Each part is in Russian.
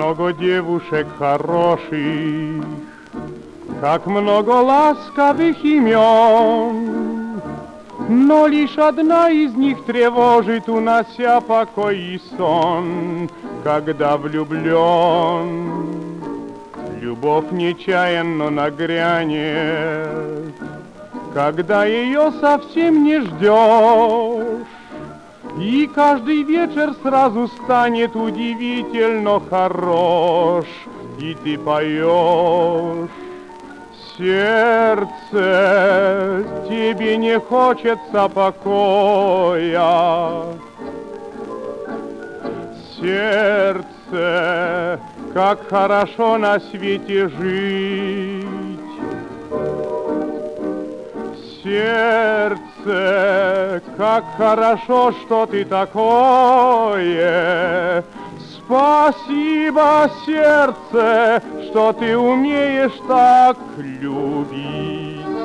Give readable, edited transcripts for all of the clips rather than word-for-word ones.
много девушек хороших, как много ласковых имен, но лишь одна из них тревожит, унося покой и сон, когда влюблен. Любовь нечаянно нагрянет, когда ее совсем не ждешь, и каждый вечер сразу станет удивительно хорош, и ты поешь. Сердце, тебе не хочется покоя. Сердце, как хорошо на свете жить. Сердце, как хорошо, что ты такое. Спасибо, сердце, что ты умеешь так любить.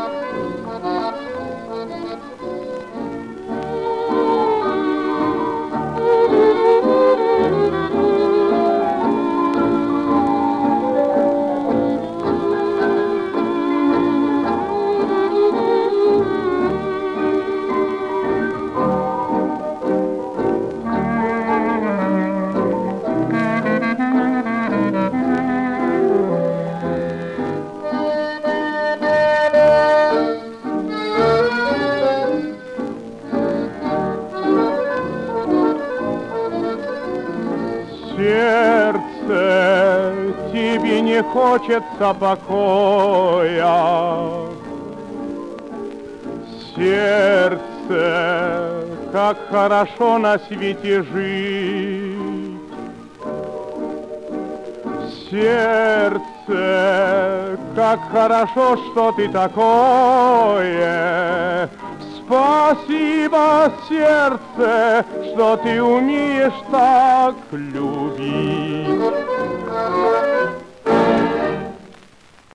Сердце, тебе не хочется покоя. Сердце, как хорошо на свете жить. Сердце, как хорошо, что ты такое. Спасибо, сердце, что ты умеешь так любить.